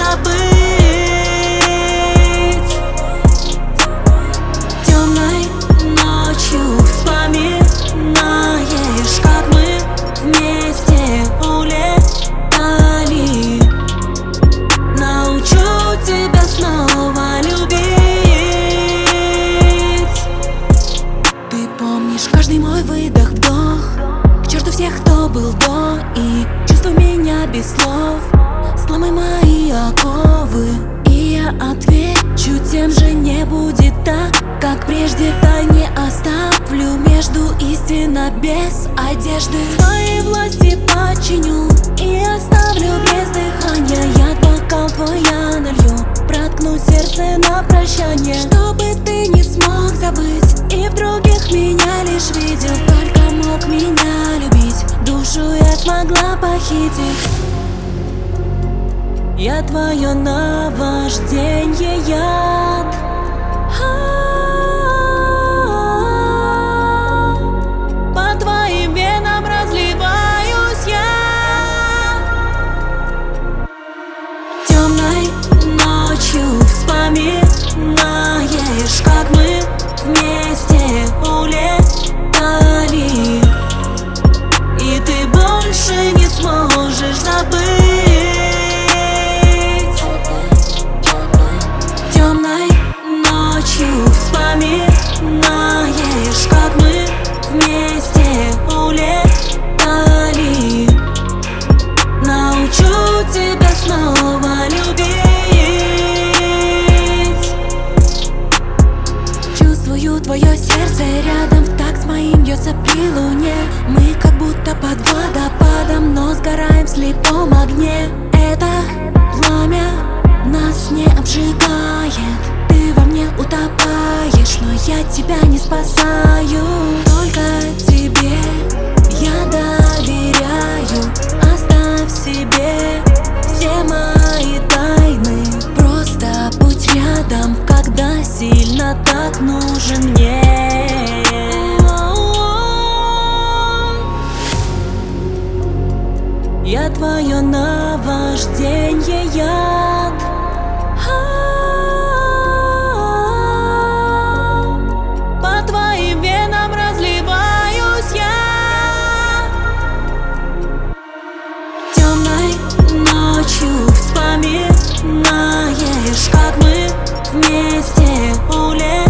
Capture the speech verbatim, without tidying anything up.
забыть. Темной ночью вспоминаешь, как мы вместе улетали. Научу тебя снова любить. Ты помнишь каждый мой выдох, вдох, к черту всех, кто был до, и чувствуй меня без слов. Сломай мои оковы, и я отвечу тем же. Не будет так, как прежде. Тайне оставлю между истина без одежды. Своей власти подчиню и оставлю без дыхания. Я бокал твой я налью, проткну сердце на прощание, чтобы ты не смог забыть и в других меня лишь видел. Только мог меня любить, душу я смогла похитить. Я твое наваждение, яд. По твоим венам разливаюсь я. Темной ночью вспоминаешь, как мы вместе улетали, и ты больше не сможешь забыть. Вспоминаешь, как мы вместе улетали. Научу тебя снова любить. Чувствую твое сердце рядом, так с моим бьется при луне. Мы как будто под водопадом, но сгораем в слепом огне. Это пламя нас не обжигает, ты во мне утопаешь, но я тебя не спасаю. Только тебе я доверяю. Оставь себе все мои тайны. Просто будь рядом, когда сильно так нужен мне. Я твое наваждение, яд. По твоим венам разливаюсь я. Темной ночью вспоминаешь, как мы вместе улетали.